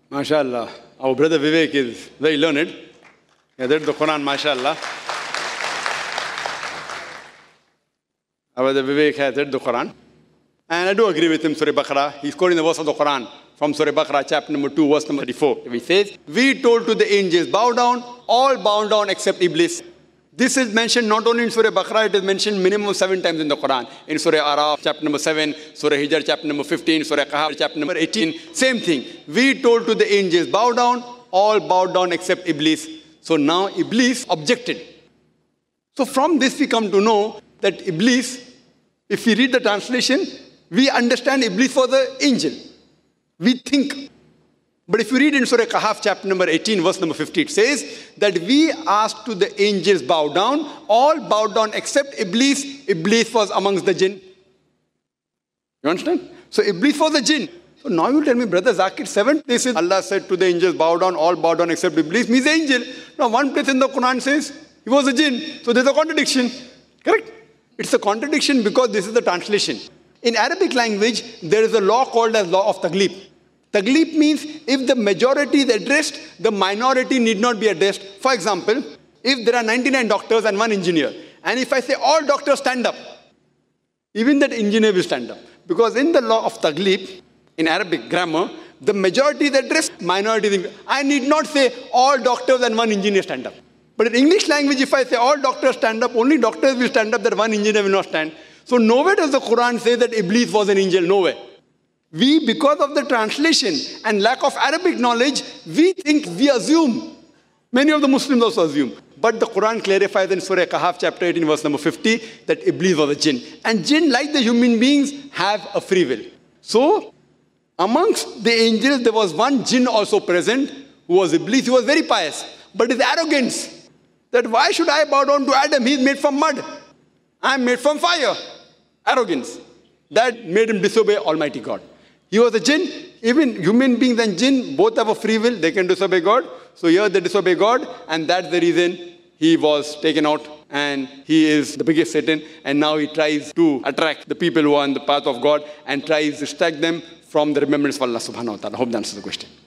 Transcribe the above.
MashaAllah. Our brother Vivek is very learned. He has read the Quran, MashaAllah. Our brother Vivek has read the Quran. And I do agree with him, Surah Baqarah. He's quoting the verse of the Quran from Surah Baqarah, chapter number 2, verse number 34. He says, we told to the angels, bow down, all bow down except Iblis. This is mentioned not only in Surah Baqarah, it is mentioned minimum 7 times in the Quran. In Surah Araf, chapter number 7, Surah Hijr, chapter number 15, Surah Kahf, chapter number 18. Same thing. We told to the angels, bow down, all bowed down except Iblis. So now Iblis objected. So from this we come to know that Iblis, if we read the translation, we understand Iblis was an angel. We think. But if you read in Surah Kahf, chapter number 18, verse number 50, it says that we asked to the angels bow down, all bowed down except Iblis. Iblis was amongst the jinn. You understand? So Iblis was a jinn. So now you tell me, Brother Zakir, 7 places Allah said to the angels, bow down, all bow down except Iblis, means angel. Now 1 place in the Quran says he was a jinn. So there's a contradiction. Correct? It's a contradiction because this is the translation. In Arabic language, there is a law called as law of taglib. Taglib means if the majority is addressed, the minority need not be addressed. For example, if there are 99 doctors and 1 engineer, and if I say all doctors stand up, even that engineer will stand up. Because in the law of taglib, in Arabic grammar, the majority is addressed, minority is. I need not say all doctors and 1 engineer stand up. But in English language, if I say all doctors stand up, only doctors will stand up, that 1 engineer will not stand. So nowhere does the Quran say that Iblis was an angel, nowhere. We, because of the translation and lack of Arabic knowledge, we think, we assume. Many of the Muslims also assume. But the Quran clarifies in Surah Kahf, chapter 18, verse number 50, that Iblis was a jinn. And jinn, like the human beings, have a free will. So, amongst the angels, there was 1 jinn also present, who was Iblis. He was very pious. But his arrogance, that why should I bow down to Adam? He's made from mud. I'm made from fire. Arrogance. That made him disobey Almighty God. He was a jinn. Even human beings and jinn both have a free will. They can disobey God. So here they disobey God. And that's the reason he was taken out. And he is the biggest Satan. And now he tries to attract the people who are on the path of God and tries to distract them from the remembrance of Allah subhanahu wa ta'ala. I hope that answers the question.